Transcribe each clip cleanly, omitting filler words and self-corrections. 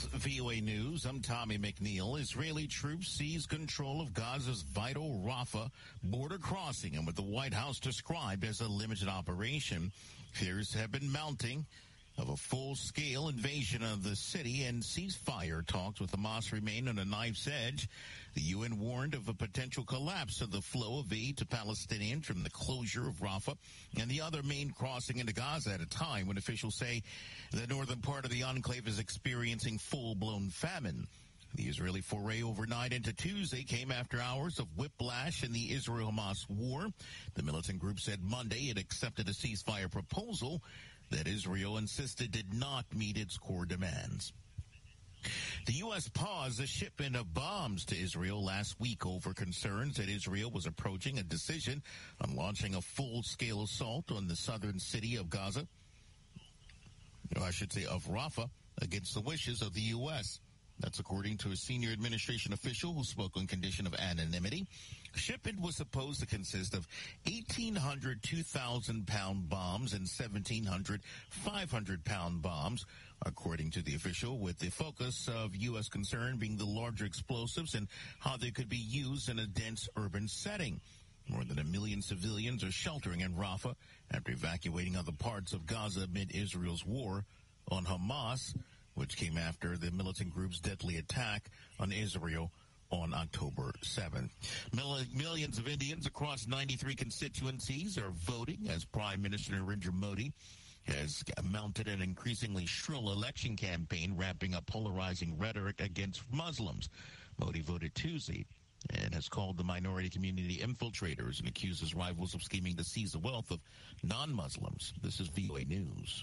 VOA News. I'm Tommy McNeil. Israeli troops seize control of Gaza's vital Rafah border crossing, and what the White House described as a limited operation. Fears have been mounting of a full-scale invasion of the city, and ceasefire talks with Hamas remain on a knife's edge. The UN warned of a potential collapse of the flow of aid to Palestinians from the closure of Rafah and the other main crossing into Gaza at a time when officials say the northern part of the enclave is experiencing full-blown famine. The Israeli foray overnight into Tuesday came after hours of whiplash in the Israel-Hamas war. The militant group said Monday it accepted a ceasefire proposal that Israel insisted did not meet its core demands. The U.S. paused the shipment of bombs to Israel last week over concerns that Israel was approaching a decision on launching a full-scale assault on the southern city of Gaza, or I should say of Rafah, against the wishes of the U.S. That's according to a senior administration official who spoke on condition of anonymity. Shipment was supposed to consist of 1,800 2,000-pound bombs and 1,700 500-pound bombs, according to the official, with the focus of U.S. concern being the larger explosives and how they could be used in a dense urban setting. More than 1 million civilians are sheltering in Rafah after evacuating other parts of Gaza amid Israel's war on Hamas, which came after the militant group's deadly attack on Israel on October 7th. Millions of Indians across 93 constituencies are voting as Prime Minister Narendra Modi has mounted an increasingly shrill election campaign, ramping up polarizing rhetoric against Muslims. Modi voted Tuesday and has called the minority community infiltrators and accuses rivals of scheming to seize the wealth of non-Muslims. This is VOA News.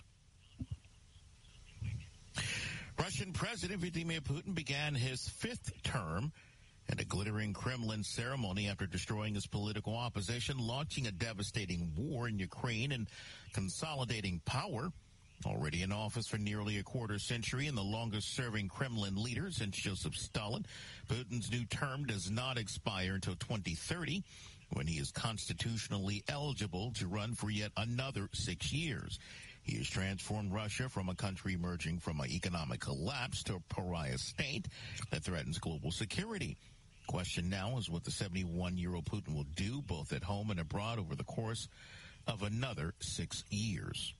Russian President Vladimir Putin began his fifth term at a glittering Kremlin ceremony after destroying his political opposition, launching a devastating war in Ukraine, and consolidating power. Already in office for nearly a quarter century and the longest-serving Kremlin leader since Joseph Stalin, Putin's new term does not expire until 2030, when he is constitutionally eligible to run for yet another 6 years. He has transformed Russia from a country emerging from an economic collapse to a pariah state that threatens global security. Question now is what the 71-year-old Putin will do, both at home and abroad, over the course of another 6 years.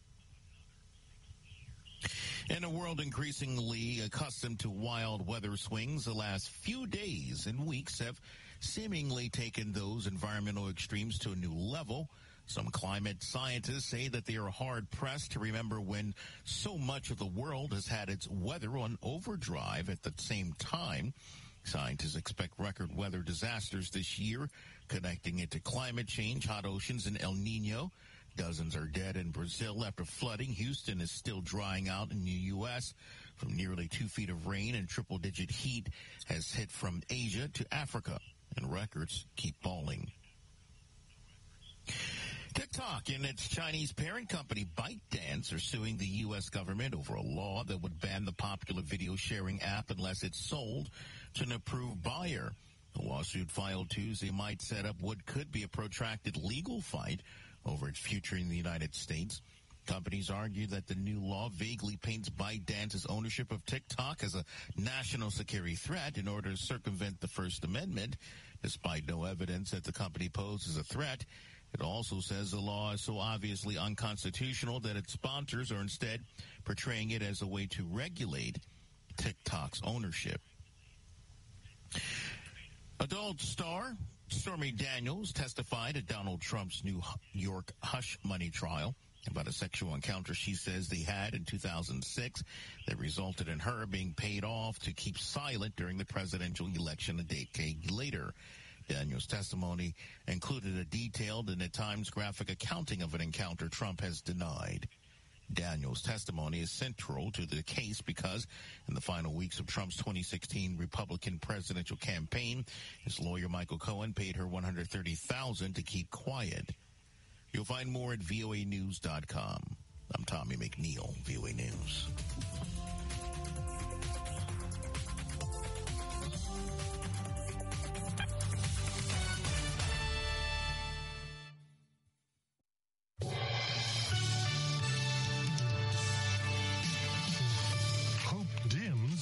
In a world increasingly accustomed to wild weather swings, the last few days and weeks have seemingly taken those environmental extremes to a new level. Some climate scientists say that they are hard-pressed to remember when so much of the world has had its weather on overdrive at the same time. Scientists expect record weather disasters this year, connecting it to climate change, hot oceans, and El Nino. Dozens are dead in Brazil after flooding. Houston is still drying out in the U.S. from nearly 2 feet of rain, and triple-digit heat has hit from Asia to Africa, and records keep falling. TikTok and its Chinese parent company ByteDance are suing the U.S. government over a law that would ban the popular video sharing app unless it's sold to an approved buyer. The lawsuit filed Tuesday might set up what could be a protracted legal fight over its future in the United States. Companies argue that the new law vaguely paints ByteDance's ownership of TikTok as a national security threat in order to circumvent the First Amendment. Despite no evidence that the company poses a threat, it also says the law is so obviously unconstitutional that its sponsors are instead portraying it as a way to regulate TikTok's ownership. Adult star Stormy Daniels testified at Donald Trump's New York hush money trial about a sexual encounter she says they had in 2006 that resulted in her being paid off to keep silent during the presidential election a decade later. Daniels' testimony included a detailed and at times graphic accounting of an encounter Trump has denied. Daniels' testimony is central to the case because in the final weeks of Trump's 2016 Republican presidential campaign, his lawyer Michael Cohen paid her $130,000 to keep quiet. You'll find more at voanews.com. I'm Tommy McNeil, VOA News. Hope dims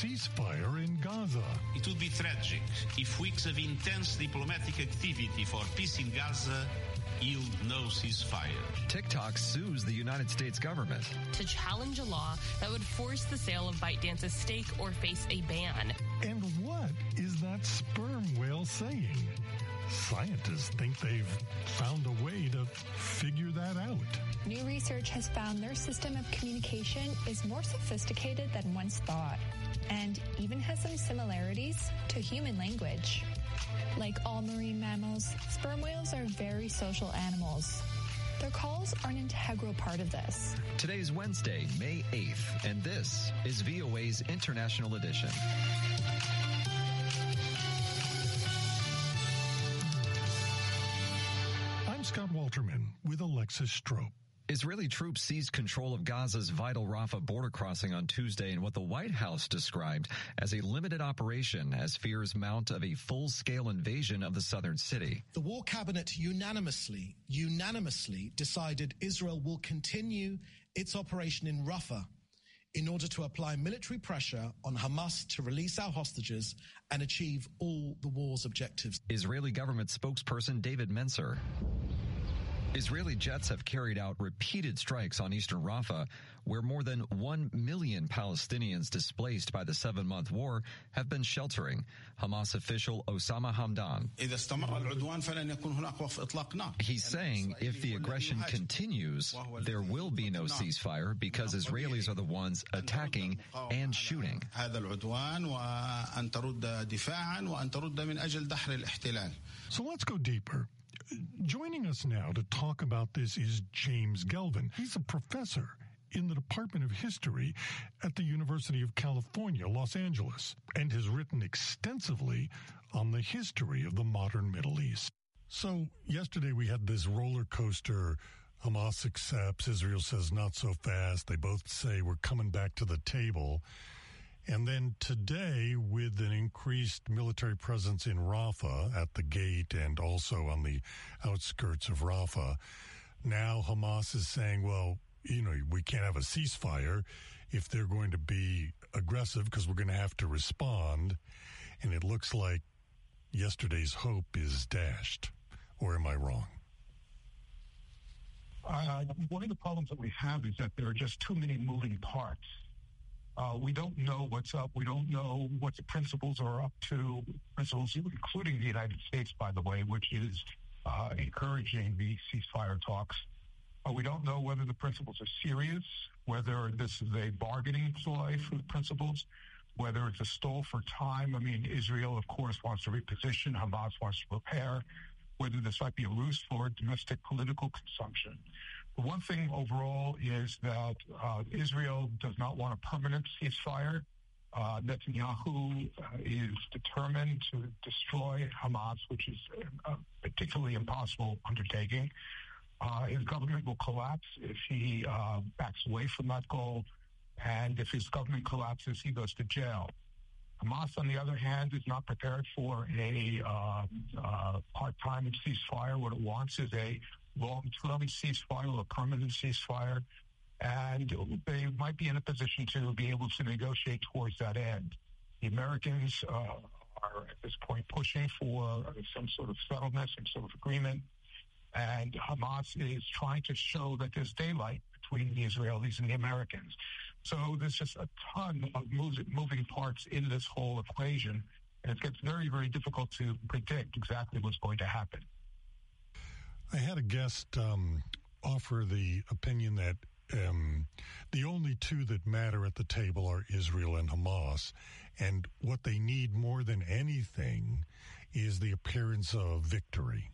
ceasefire in Gaza. It would be tragic if weeks of intense diplomatic activity for peace in Gaza yield no ceasefire. TikTok sues the United States government to challenge a law that would force the sale of ByteDance's stake or face a ban. And what is that sperm whale saying? Scientists think they've found a way to figure that out. New research has found their system of communication is more sophisticated than once thought, and even has some similarities to human language. Like all marine mammals, sperm whales are very social animals. Their calls are an integral part of this. Today's Wednesday, May 8th, and this is VOA's International Edition. I'm Scott Walterman with Alexis Strope. Israeli troops seized control of Gaza's vital Rafah border crossing on Tuesday in what the White House described as a limited operation as fears mount of a full-scale invasion of the southern city. The War Cabinet unanimously decided Israel will continue its operation in Rafah in order to apply military pressure on Hamas to release our hostages and achieve all the war's objectives. Israeli government spokesperson David Mencer. Israeli jets have carried out repeated strikes on eastern Rafah, where more than 1 million Palestinians displaced by the 7-month war have been sheltering. Hamas official Osama Hamdan. He's saying if the aggression continues, there will be no ceasefire because Israelis are the ones attacking and shooting. So let's go deeper. Joining us now to talk about this is James Gelvin. He's a professor in the Department of History at the University of California, Los Angeles, and has written extensively on the history of the modern Middle East. So yesterday we had this roller coaster. Hamas accepts, Israel says not so fast. They both say we're coming back to the table. And then today, with an increased military presence in Rafah at the gate and also on the outskirts of Rafah, now Hamas is saying, well, we can't have a ceasefire if they're going to be aggressive because we're going to have to respond. And it looks like yesterday's hope is dashed. Or am I wrong? One of the problems that we have is that there are just too many moving parts. We don't know what's up. We don't know what the principals are up to, principals including the United States, by the way, which is encouraging the ceasefire talks. We don't know whether the principals are serious, whether this is a bargaining ploy for the principals, whether it's a stall for time. I mean, Israel, of course, wants to reposition. Hamas wants to prepare. Whether this might be a ruse for domestic political consumption. The one thing overall is that Israel does not want a permanent ceasefire. Netanyahu is determined to destroy Hamas, which is a particularly impossible undertaking. His government will collapse if he backs away from that goal. And if his government collapses, he goes to jail. Hamas, on the other hand, is not prepared for a part-time ceasefire. What it wants is a long-term ceasefire or a permanent ceasefire, and they might be in a position to be able to negotiate towards that end. The Americans are, at this point, pushing for some sort of settlement, some sort of agreement, and Hamas is trying to show that there's daylight between the Israelis and the Americans. So there's just a ton of moving parts in this whole equation, and it gets very, very difficult to predict exactly what's going to happen. I had a guest offer the opinion that the only two that matter at the table are Israel and Hamas, and what they need more than anything is the appearance of victory.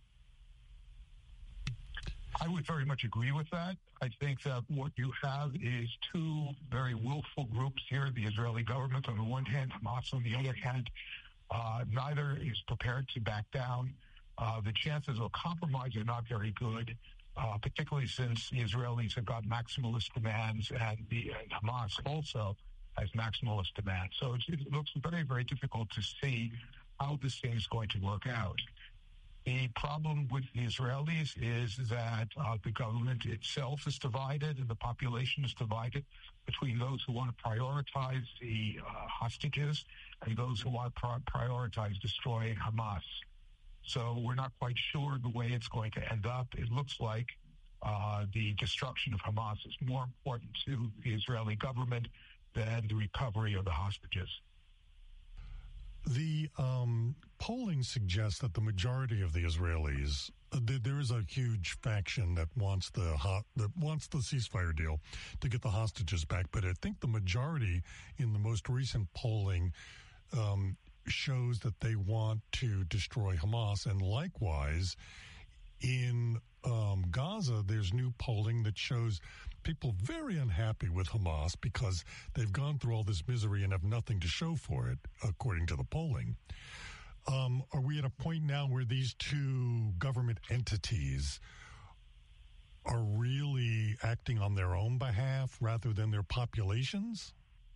I would very much agree with that. I think that what you have is two very willful groups here, the Israeli government on the one hand, Hamas on the other hand. Neither is prepared to back down. The chances of compromise are not very good, particularly since the Israelis have got maximalist demands and Hamas also has maximalist demands. So it looks very, very difficult to see how this thing is going to work out. The problem with the Israelis is that the government itself is divided and the population is divided between those who want to prioritize the hostages and those who want to prioritize destroying Hamas. So we're not quite sure the way it's going to end up. It looks like the destruction of Hamas is more important to the Israeli government than the recovery of the hostages. The polling suggests that the majority of the Israelis, there is a huge faction that wants the ceasefire deal to get the hostages back. But I think the majority in the most recent polling shows that they want to destroy Hamas. And likewise, in Gaza, there's new polling that shows people very unhappy with Hamas because they've gone through all this misery and have nothing to show for it, according to the polling. Are we at a point now where these two government entities are really acting on their own behalf rather than their populations?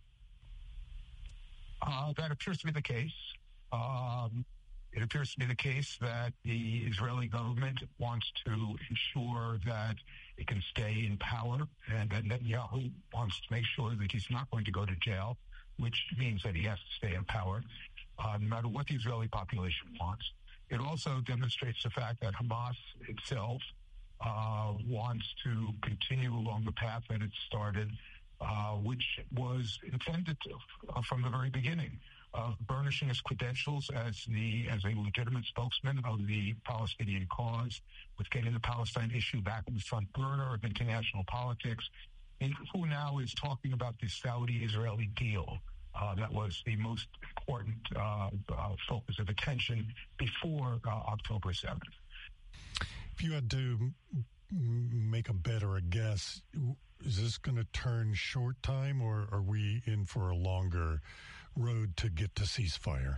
That appears to be the case. It appears to be the case that the Israeli government wants to ensure that it can stay in power, and that Netanyahu wants to make sure that he's not going to go to jail, which means that he has to stay in power, no matter what the Israeli population wants. It also demonstrates the fact that Hamas itself wants to continue along the path that it started, which was intended to, from the very beginning, of burnishing his credentials as a legitimate spokesman of the Palestinian cause, with getting the Palestine issue back in the front burner of international politics, and who now is talking about the Saudi-Israeli deal. That was the most important focus of attention before October 7th. If you had to make a bet or a guess, is this going to turn short time, or are we in for a longer road to get to ceasefire?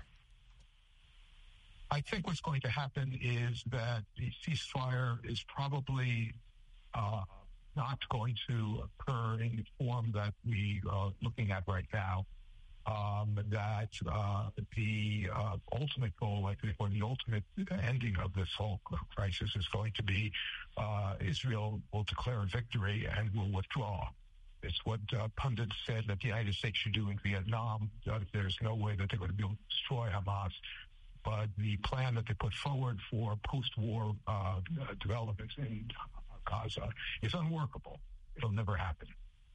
I think what's going to happen is that the ceasefire is probably not going to occur in the form that we are looking at right now. That the ultimate goal, I think, or the ultimate ending of this whole crisis is going to be Israel will declare a victory and will withdraw. It's what pundits said that the United States should do in Vietnam. There's no way that they're going to be able to destroy Hamas. But the plan that they put forward for post-war developments in Gaza is unworkable. It'll never happen.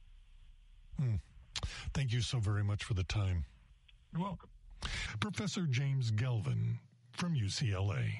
Thank you so very much for the time. You're welcome. Professor James Gelvin from UCLA.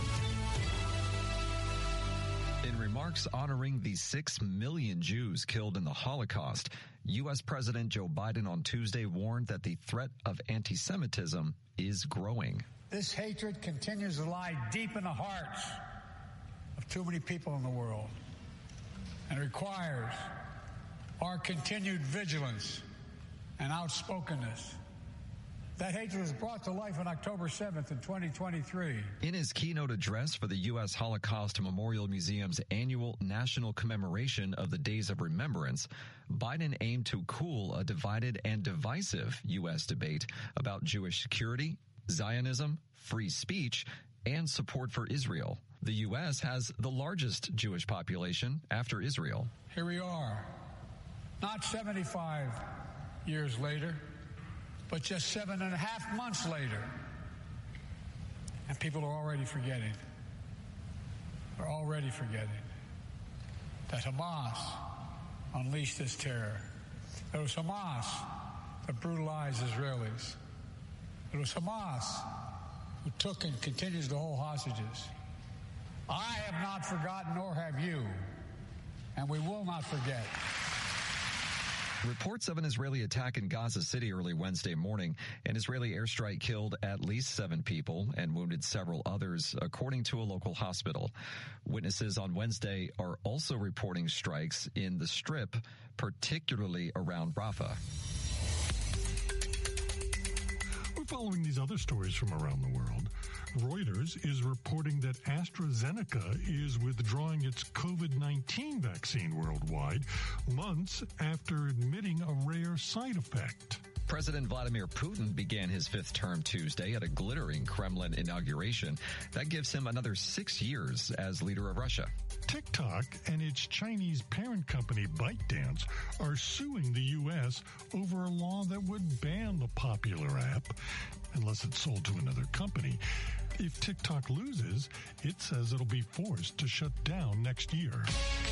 In remarks honoring the 6 million Jews killed in the Holocaust, U.S. President Joe Biden on Tuesday warned that the threat of anti-Semitism is growing. This hatred continues to lie deep in the hearts of too many people in the world, and it requires our continued vigilance and outspokenness. That hatred was brought to life on October 7th in 2023. In his keynote address for the U.S. Holocaust Memorial Museum's annual national commemoration of the Days of Remembrance, Biden aimed to cool a divided and divisive U.S. debate about Jewish security, Zionism, free speech, and support for Israel. The U.S. has the largest Jewish population after Israel. Here we are, not 75 years later, but just 7.5 months later, and people are already forgetting. They're already forgetting that Hamas unleashed this terror. It was Hamas that brutalized Israelis. It was Hamas who took and continues to hold hostages. I have not forgotten, nor have you, and we will not forget. Reports of an Israeli attack in Gaza City early Wednesday morning. An Israeli airstrike killed at least 7 people and wounded several others, according to a local hospital. Witnesses on Wednesday are also reporting strikes in the Strip, particularly around Rafah. We're following these other stories from around the world. Reuters is reporting that AstraZeneca is withdrawing its COVID-19 vaccine worldwide months after admitting a rare side effect. President Vladimir Putin began his fifth term Tuesday at a glittering Kremlin inauguration. That gives him another 6 years as leader of Russia. TikTok and its Chinese parent company ByteDance are suing the U.S. over a law that would ban the popular app unless it's sold to another company. If TikTok loses, it says it'll be forced to shut down next year.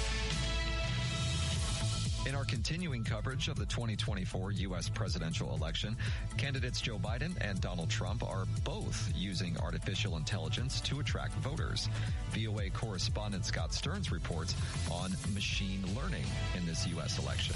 In our continuing coverage of the 2024 U.S. presidential election, candidates Joe Biden and Donald Trump are both using artificial intelligence to attract voters. VOA correspondent Scott Stearns reports on machine learning in this U.S. election.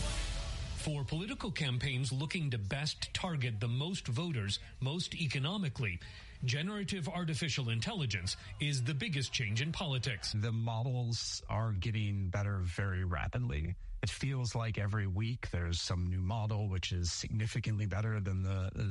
For political campaigns looking to best target the most voters most economically, generative artificial intelligence is the biggest change in politics. The models are getting better very rapidly. It feels like every week there's some new model which is significantly better than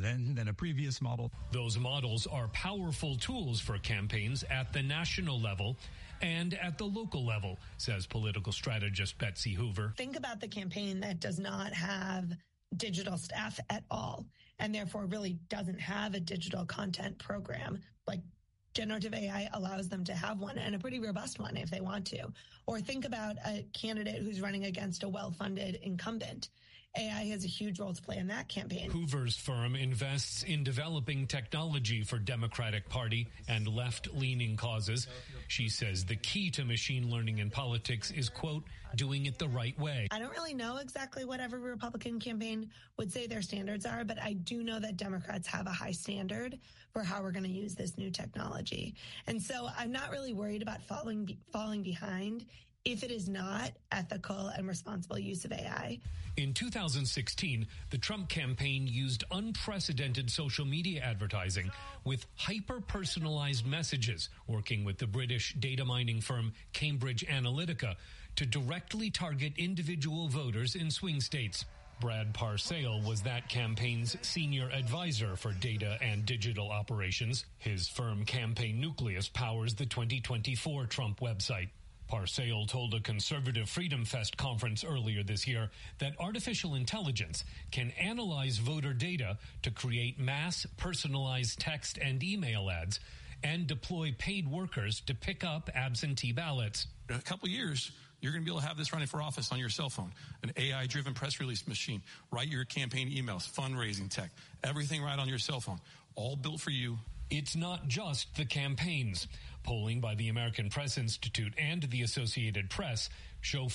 a previous model. Those models are powerful tools for campaigns at the national level and at the local level, says political strategist Betsy Hoover. Think about the campaign that does not have digital staff at all, and therefore really doesn't have a digital content program. Like, generative AI allows them to have one, and a pretty robust one if they want to. Or think about a candidate who's running against a well-funded incumbent. AI has a huge role to play in that campaign. Hoover's firm invests in developing technology for Democratic Party and left-leaning causes. She says the key to machine learning in politics is, quote, doing it the right way. I don't really know exactly what every Republican campaign would say their standards are, but I do know that Democrats have a high standard for how we're going to use this new technology. And so I'm not really worried about falling behind if it is not ethical and responsible use of AI. In 2016, the Trump campaign used unprecedented social media advertising with hyper-personalized messages, working with the British data mining firm Cambridge Analytica to directly target individual voters in swing states. Brad Parsale was that campaign's senior advisor for data and digital operations. His firm Campaign Nucleus powers the 2024 Trump website. Parsale told a Conservative Freedom Fest conference earlier this year that artificial intelligence can analyze voter data to create mass personalized text and email ads and deploy paid workers to pick up absentee ballots. In a couple years, you're going to be able to have this running for office on your cell phone, an AI-driven press release machine, write your campaign emails, fundraising tech, everything right on your cell phone, all built for you. It's not just the campaigns. Polling by the American Press Institute and the Associated Press show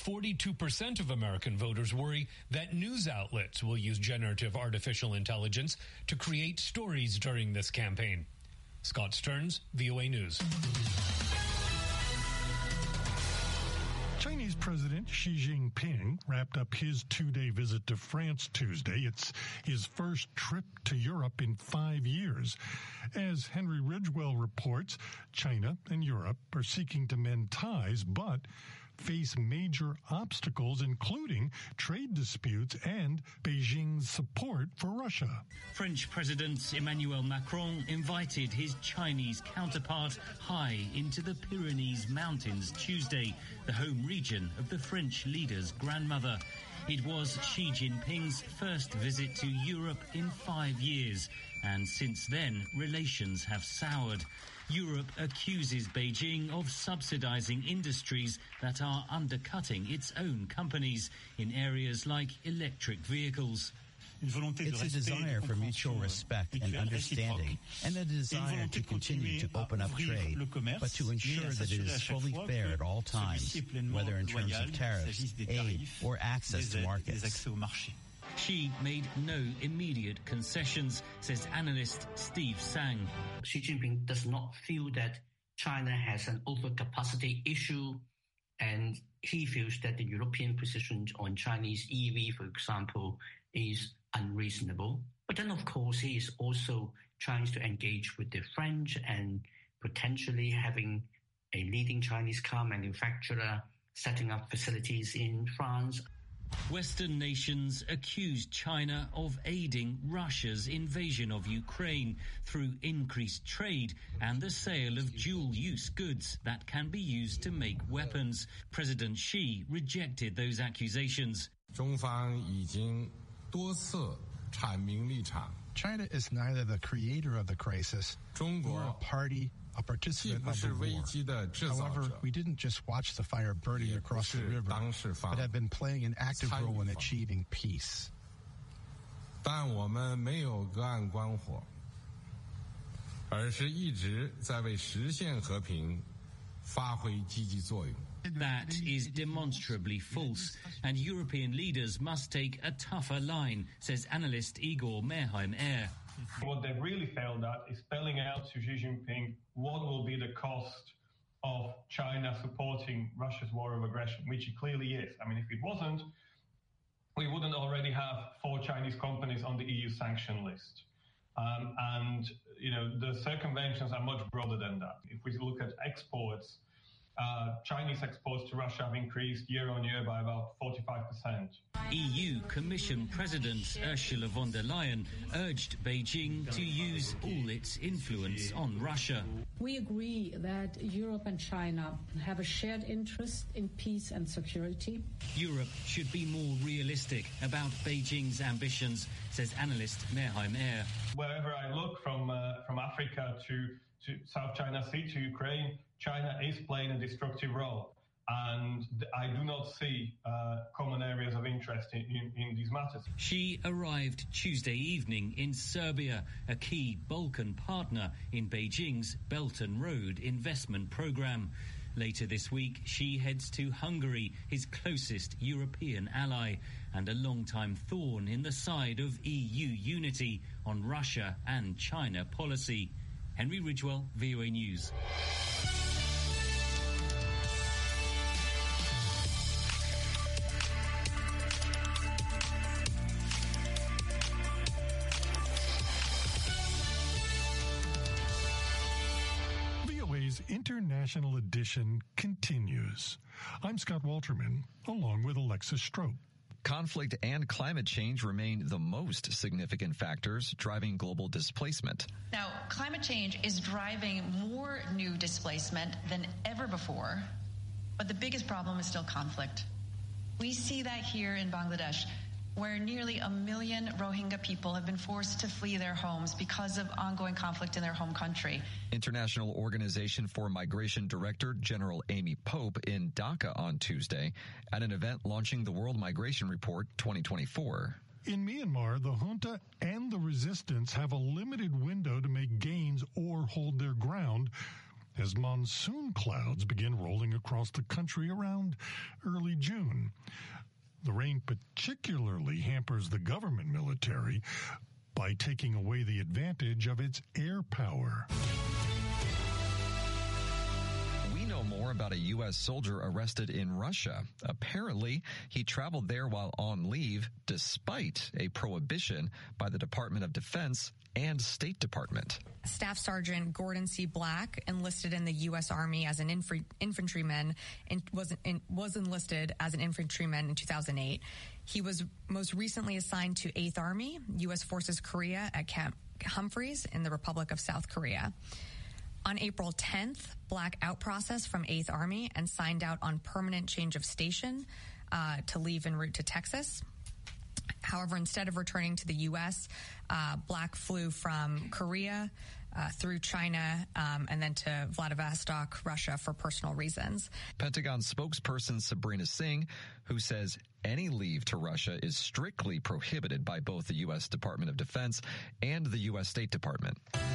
42% of American voters worry that news outlets will use generative artificial intelligence to create stories during this campaign. Scott Stearns, VOA News. Chinese President Xi Jinping wrapped up his two-day visit to France Tuesday. It's his first trip to Europe in 5 years. As Henry Ridgewell reports, China and Europe are seeking to mend ties, but face major obstacles, including trade disputes and Beijing's support for Russia. French President Emmanuel Macron invited his Chinese counterpart high into the Pyrenees Mountains Tuesday, the home region of the French leader's grandmother. It was Xi Jinping's first visit to Europe in 5 years, and since then, relations have soured. Europe accuses Beijing of subsidizing industries that are undercutting its own companies in areas like electric vehicles. It's a desire for mutual respect and understanding, and a desire to continue to open up trade, but to ensure that it is fully fair at all times, whether in terms of tariffs, aid, or access to markets. Xi made no immediate concessions, says analyst Steve Sang. Xi Jinping does not feel that China has an overcapacity issue, and he feels that the European position on Chinese EV, for example, is unreasonable. But then, of course, he is also trying to engage with the French and potentially having a leading Chinese car manufacturer setting up facilities in France. Western nations accuse China of aiding Russia's invasion of Ukraine through increased trade and the sale of dual-use goods that can be used to make weapons. President Xi rejected those accusations. China is neither the creator of the crisis nor a party, a participant of the war. However, we didn't just watch the fire burning across the river, but have been playing an active role in achieving peace. 但我们没有隔岸观火，而是一直在为实现和平发挥积极作用。 That is demonstrably false, and European leaders must take a tougher line, says analyst Igor Meirheim-Er. What they've really failed at is spelling out to Xi Jinping what will be the cost of China supporting Russia's war of aggression, which it clearly is. I mean, if it wasn't, we wouldn't already have 4 Chinese companies on the EU sanction list. And, you know, the circumventions are much broader than that. If we look at exports, Chinese exports to Russia have increased year on year by about 45%. EU Commission President Ursula von der Leyen urged Beijing to use all its influence on Russia. We agree that Europe and China have a shared interest in peace and security. Europe should be more realistic about Beijing's ambitions, says analyst Meirheim-Er. Wherever I look, from Africa to South China Sea to Ukraine, China is playing a destructive role. And I do not see common areas of interest in these matters. She arrived Tuesday evening in Serbia, a key Balkan partner in Beijing's Belt and Road investment program. Later this week, she heads to Hungary, his closest European ally, and a long-time thorn in the side of EU unity on Russia and China policy. Henry Ridgewell, VOA News. VOA's International Edition continues. I'm Scott Walterman, along with Alexis Strope. Conflict and climate change remain the most significant factors driving global displacement. Now, climate change is driving more new displacement than ever before, but the biggest problem is still conflict. We see that here in Bangladesh, where nearly 1 million Rohingya people have been forced to flee their homes because of ongoing conflict in their home country. International Organization for Migration Director General Amy Pope in Dhaka on Tuesday at an event launching the World Migration Report 2024. In Myanmar, the junta and the resistance have a limited window to make gains or hold their ground as monsoon clouds begin rolling across the country around early June. The rain particularly hampers the government military by taking away the advantage of its air power. We know more about a U.S. soldier arrested in Russia. Apparently, he traveled there while on leave despite a prohibition by the Department of Defense and State Department. Staff Sergeant Gordon C. Black, enlisted in the U.S. Army as an infantryman, and was enlisted as an infantryman in 2008. He was most recently assigned to 8th Army, U.S. Forces Korea at Camp Humphreys in the Republic of South Korea. On April 10th, Black outprocessed from 8th Army and signed out on permanent change of station to leave en route to Texas. However, instead of returning to the U.S., Black flew from Korea through China and then to Vladivostok, Russia, for personal reasons. Pentagon spokesperson Sabrina Singh, who says any leave to Russia is strictly prohibited by both the U.S. Department of Defense and the U.S. State Department.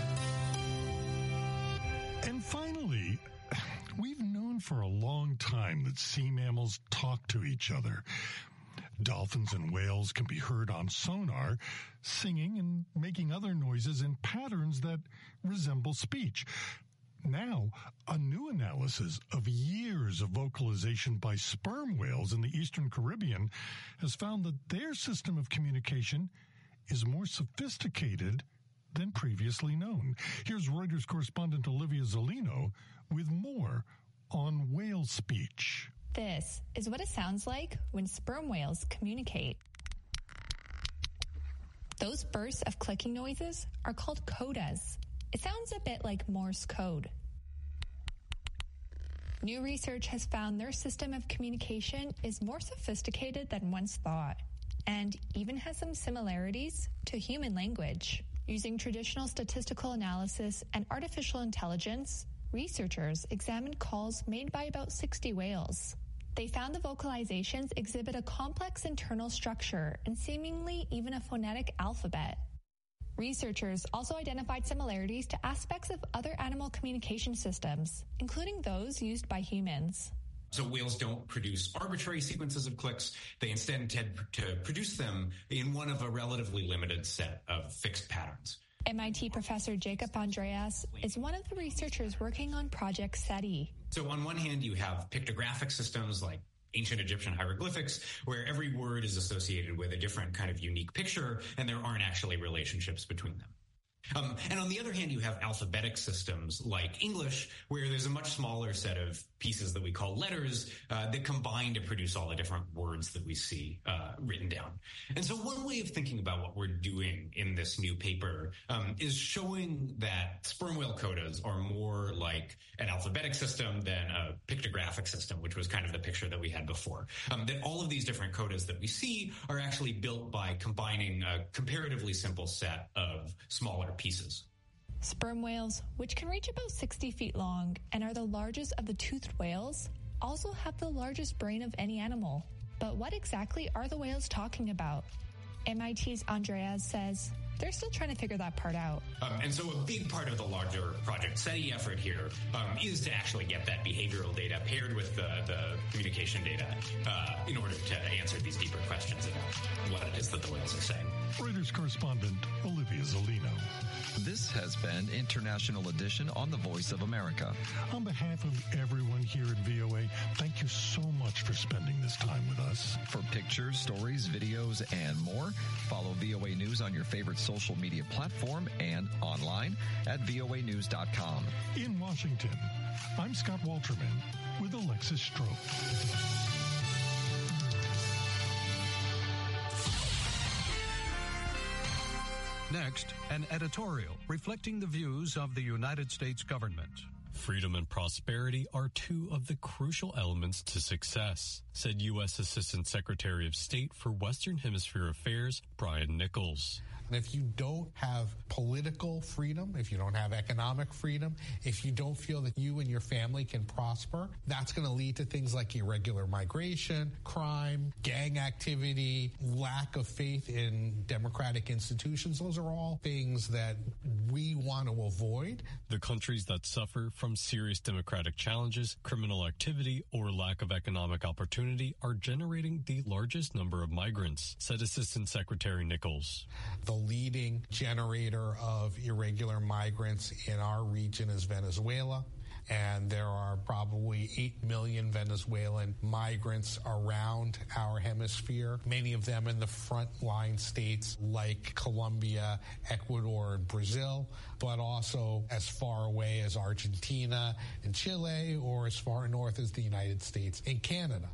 And finally, we've known for a long time that sea mammals talk to each other. Dolphins and whales can be heard on sonar, singing and making other noises in patterns that resemble speech. Now, a new analysis of years of vocalization by sperm whales in the Eastern Caribbean has found that their system of communication is more sophisticated than previously known. Here's Reuters correspondent Olivia Zolino with more on whale speech. This is what it sounds like when sperm whales communicate. Those bursts of clicking noises are called codas. It sounds a bit like Morse code. New research has found their system of communication is more sophisticated than once thought. and even has some similarities to human language. Using traditional statistical analysis and artificial intelligence, researchers examined calls made by about 60 whales. They found the vocalizations exhibit a complex internal structure and seemingly even a phonetic alphabet. Researchers also identified similarities to aspects of other animal communication systems, including those used by humans. So whales don't produce arbitrary sequences of clicks. They instead intend to produce them in one of a relatively limited set of fixed patterns. MIT professor Jacob Andreas is one of the researchers working on Project SETI. So on one hand, you have pictographic systems like ancient Egyptian hieroglyphics, where every word is associated with a different kind of unique picture, and there aren't actually relationships between them. And on the other hand, you have alphabetic systems like English, where there's a much smaller set of pieces that we call letters that combine to produce all the different words that we see written down. And so one way of thinking about what we're doing in this new paper is showing that sperm whale codas are more like an alphabetic system than a pictographic system, which was kind of the picture that we had before. That all of these different codas that we see are actually built by combining a comparatively simple set of smaller pieces. Sperm whales, which can reach about 60 feet long and are the largest of the toothed whales, also have the largest brain of any animal. But what exactly are the whales talking about? MIT's Andreas says they're still trying to figure that part out. And so a big part of the larger Project SETI effort here is to actually get that behavioral data paired with the communication data in order to answer these deeper questions about what it is that the whales are saying. Reuters correspondent Olivia Zolino. This has been International Edition on The Voice of America. On behalf of everyone here at VOA, thank you so much for spending this time with us. For pictures, stories, videos, and more, follow VOA News on your favorite social media platform and online at voanews.com. In Washington, I'm Scott Walterman with Alexis Stroke. Next, an editorial reflecting the views of the United States government. Freedom and prosperity are two of the crucial elements to success, said U.S. Assistant Secretary of State for Western Hemisphere Affairs, Brian Nichols. And if you don't have political freedom, if you don't have economic freedom, if you don't feel that you and your family can prosper, that's going to lead to things like irregular migration, crime, gang activity, lack of faith in democratic institutions. Those are all things that we want to avoid. The countries that suffer from serious democratic challenges, criminal activity, or lack of economic opportunity are generating the largest number of migrants, said Assistant Secretary Nichols. The leading generator of irregular migrants in our region is Venezuela. And there are probably 8 million Venezuelan migrants around our hemisphere, many of them in the frontline states like Colombia, Ecuador, and Brazil, but also as far away as Argentina and Chile, or as far north as the United States and Canada.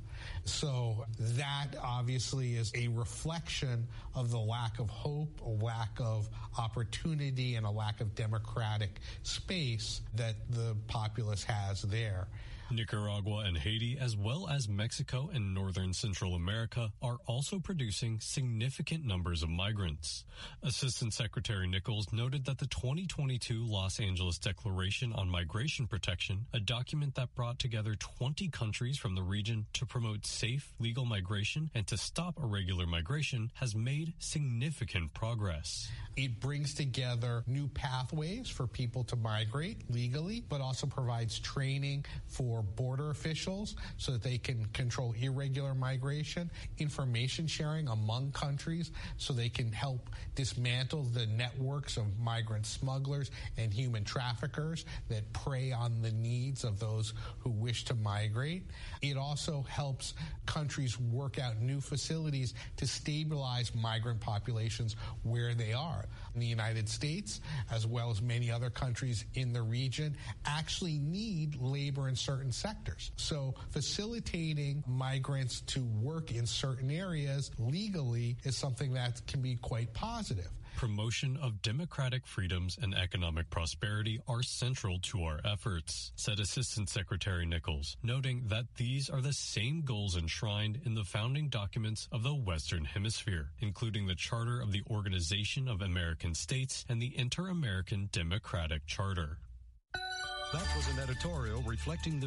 So that obviously is a reflection of the lack of hope, a lack of opportunity, and a lack of democratic space that the populace has there. Nicaragua and Haiti, as well as Mexico and northern Central America, are also producing significant numbers of migrants. Assistant Secretary Nichols noted that the 2022 Los Angeles Declaration on Migration Protection, a document that brought together 20 countries from the region to promote safe, legal migration and to stop irregular migration, has made significant progress. It brings together new pathways for people to migrate legally, but also provides training for border officials so that they can control irregular migration, information sharing among countries so they can help dismantle the networks of migrant smugglers and human traffickers that prey on the needs of those who wish to migrate. It also helps countries work out new facilities to stabilize migrant populations where they are. In the United States, as well as many other countries in the region, actually need labor in certain sectors. So facilitating migrants to work in certain areas legally is something that can be quite positive. promotion of democratic freedoms and economic prosperity are central to our efforts, said Assistant Secretary Nichols, noting that these are the same goals enshrined in the founding documents of the Western Hemisphere, including the Charter of the Organization of American States and the Inter-American Democratic Charter. That was an editorial reflecting the